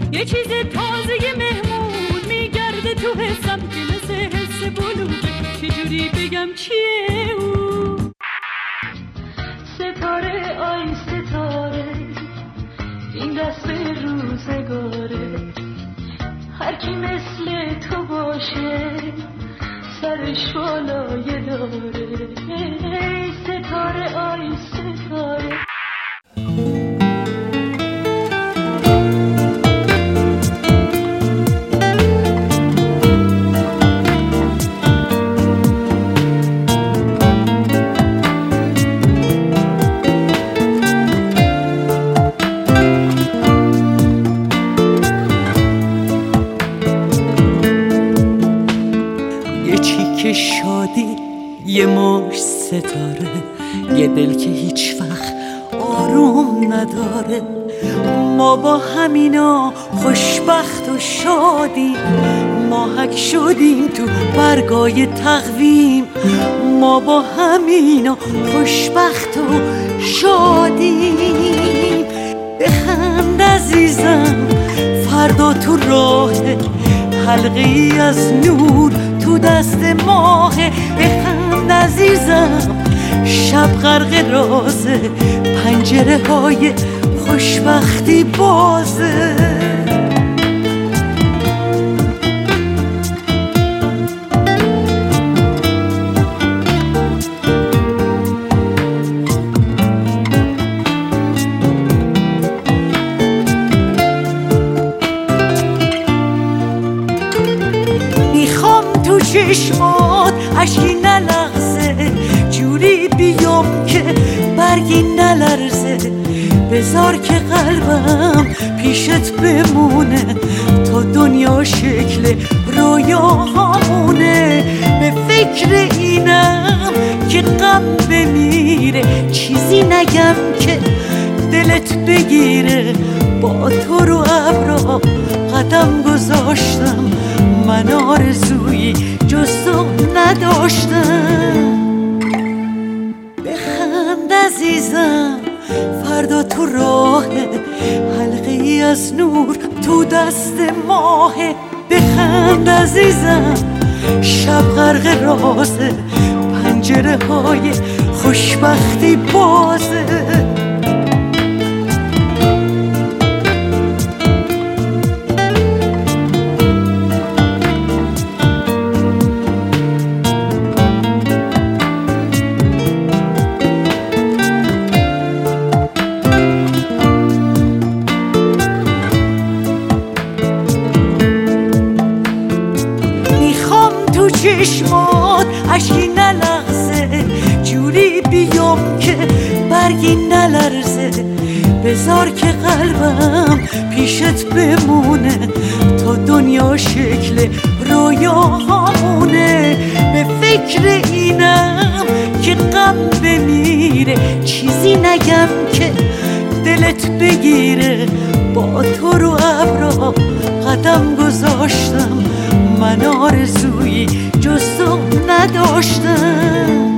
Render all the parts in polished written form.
یه چیز تازه مهمون میگرده تو حسم که مثل حس بلوغه. چجوری بگم چیه او؟ ستاره آی ستاره این دست به روزگاره، هر کی مثل تو باشه سرش بالای داره. ای ستاره آی ستاره. شادی یه مش ستاره، یه دل که هیچ وقت آروم نداره. ما با همینا خوشبخت و شادیم، ماهک شدیم تو برگای تقویم. ما با همینا خوشبخت و شادیم. بخند عزیزم فردا تو راه، حلقه ای از نور تو دست ماه. بخند عزیزم شب غرق رازه، پنجره های خوشبختی بازه. تو چشمات اشکی نلغزه، جوری بیام که برگی نلرزه. بذار که قلبم پیشت بمونه تا دنیا شکل رویاهامونه. به فکر اینم که غم بمیره، چیزی نگم که دلت بگیره. با تو رو ابرا قدم گذاشتم، من آرزویی جز تو نداشتم. بخند عزیزم فردا تو راه، حلقه ای از نور تو دست ماه. بخند عزیزم شب غرق رازه، پنجره های خوشبختی بازه. تو چشمات اشکی نلغزه، جوری بیام که برگی نلرزه. بذار که قلبم پیشت بمونه تا دنیا شکل رویاهامونه. به فکر اینم که غم بمیره، چیزی نگم که دلت بگیره. با تو رو ابرا قدم گذاشتم، من آرزویی جز تو نداشتم.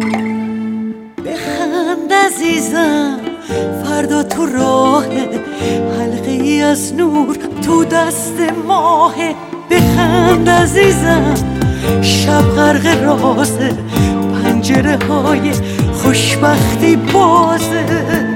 بخند عزیزم فردا تو راه، حلقه ای از نور تو دست ماه. بخند عزیزم شب غرق رازه، پنجره های خوشبختی بازه.